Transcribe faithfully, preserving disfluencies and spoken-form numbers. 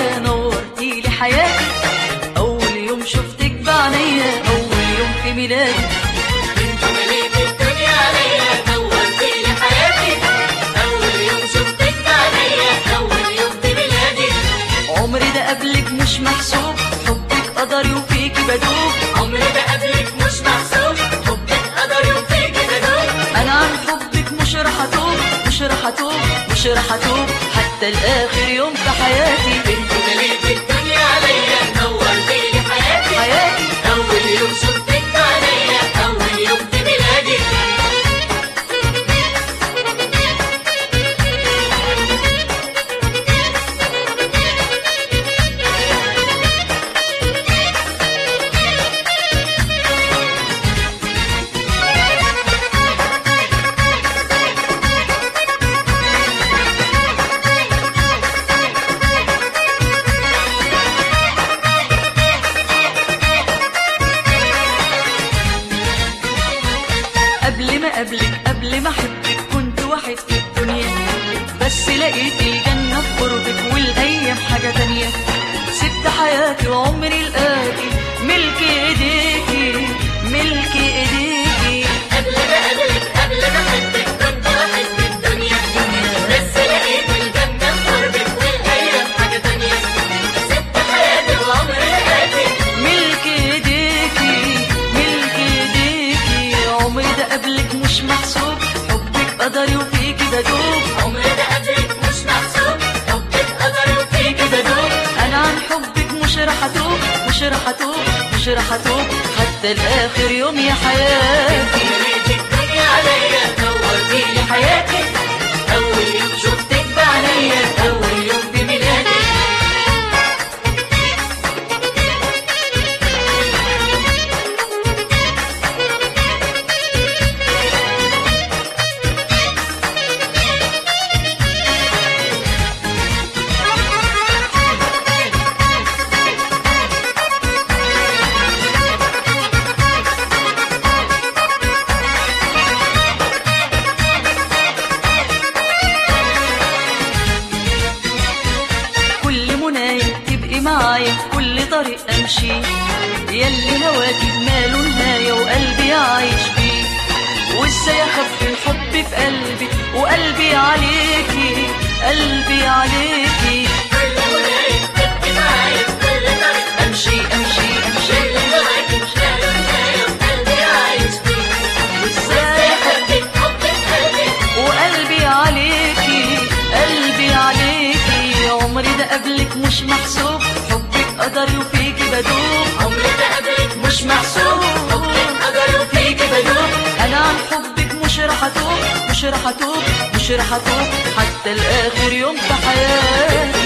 عليا نورتيلي حياتي، أول يوم شفتك بعينيا أول يوم في ميلادي. انت مليت الدنيا عليا نورتيلي حياتي، أول يوم شفتك بعينيا أول يوم في ميلادي. عمري ده قبلك مش محسوب، حبك قدري وفيكي بدوب. عمري ده قبلك مش محسوب، حبك قدري وفيكي بدوب. أنا عن حبك مش رح أتوب مش رح أتوب مش رح أتوب حتى الآخر يوم في حياتي. انت مليت الدنيا عليا نورتيلي حياتي، حياتي أول يوم شفتك بعينيا أول يوم في ميلادي. قبل ما قبلك قبل ما احبك كنت واحد في الدنيا، بس لقيت الجنة في قربك والايام حاجة تانية. سبت حياتي وعمري الآتي ملك ايديكي ملك ايديكي. قبل ما قبلك قبل ما احبك كنت واحد في الدنيا، بس لقيت الجنة في قربك والايام حاجة تانية. سبت حياتي وعمري الآتي ملك ايديكي ملك ايديكي. عمري ده قبلك مش محسوب، حبك قدري وفيكي بدوب. عمري ده قبلك مش محسوب، حبك قدري وفيكي بدوب. انا عن حبك مش رح اتوب مش رح اتوب مش رح اتوب حتى الاخر يوم يا حياتي. مليت الدنيا عليا نورتيلي حياتي، أول يوم شفتك بعينيا أول يوم في ميلادي. كل منايا تبقي معايا كل طريق امشي، ياللي هواكي بماله نهايه وقلبي عايش بيه. وازاي اخفي الحب في قلبي وقلبي عليكي قلبي عليكي. كل منايا تبقي معايا كل طريق امشي امشي امشي اللي هواكي مشتاقة نهاية وقلبي عايش بيه. وازاي حبك حبك قلبي وقلبي عليكي قلبي عليكي. عمري ده قبلك مش محسوب، حبك قدري وفيكي بدوب. عمري ده قبلك مش محسوب حبك قدري وفيكي بدوب. انا عن حبك مش رح اتوب مش رح اتوب مش رح اتوب حتى الاخر يوم في حياتي.